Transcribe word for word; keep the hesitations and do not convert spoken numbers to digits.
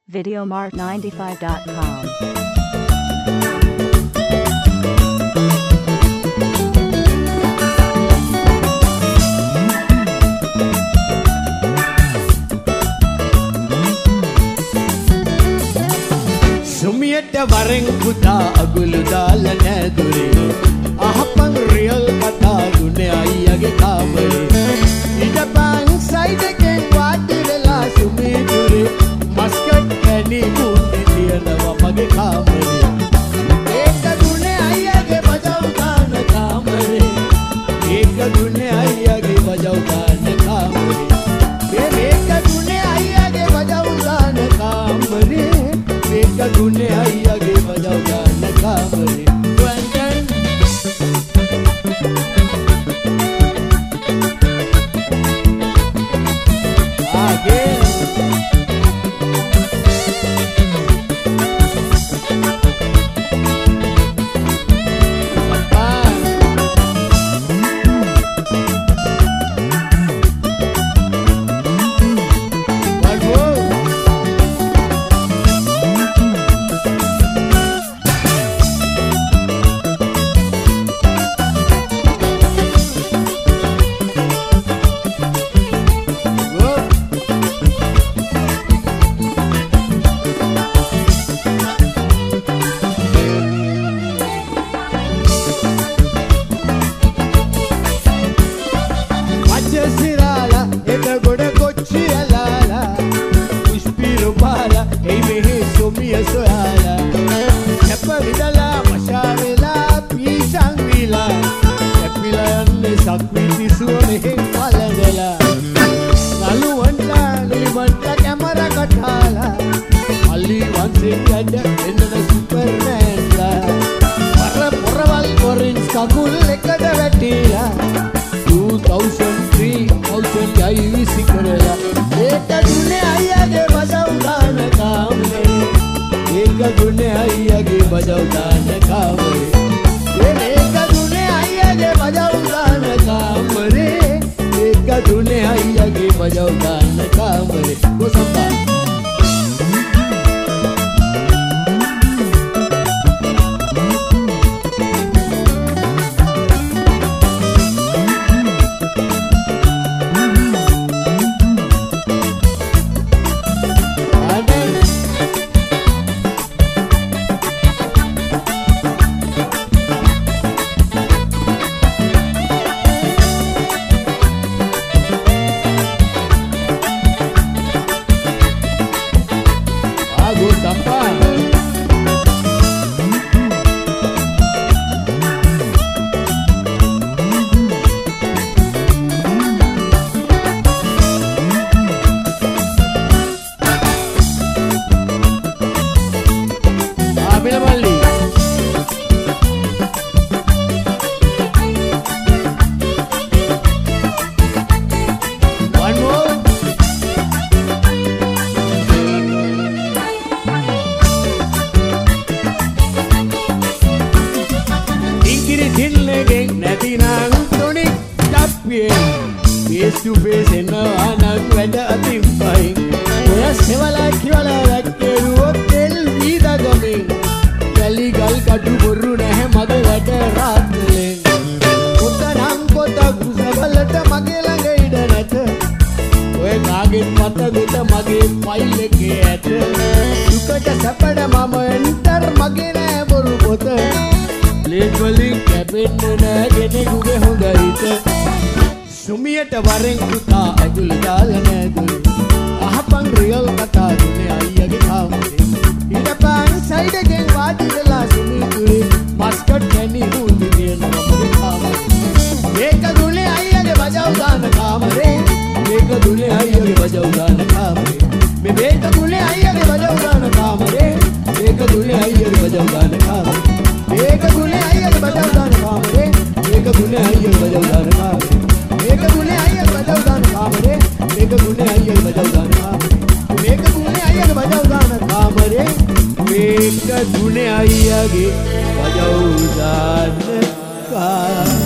videomart ninety-five dot com. සුමියට වරෙන් පුතා අගුළු දාලා නැදුරේ අහපන් රියල් කතා දුන්නේ අයියාගේ කාමරේ ඉඩපන් සයිඩ් එකෙන් වාඩි වෙලා සුමී දුරේ මස්කට් කැණි මුන්නේ තියනවා මගේ කාමරේ ඒක දුන්නේ අයියාගේ බජව් ගන්න කාමරේ ඒක දුන්නේ අයියාගේ බජව් ගන්න කාමරේ මේක දුන්නේ අයියාගේ බජව් ගන්න කාමරේ මේක දුන්නේ අයියාගේ බජව් ගන්න කාමරේ Dunia iya ge bajau dan ka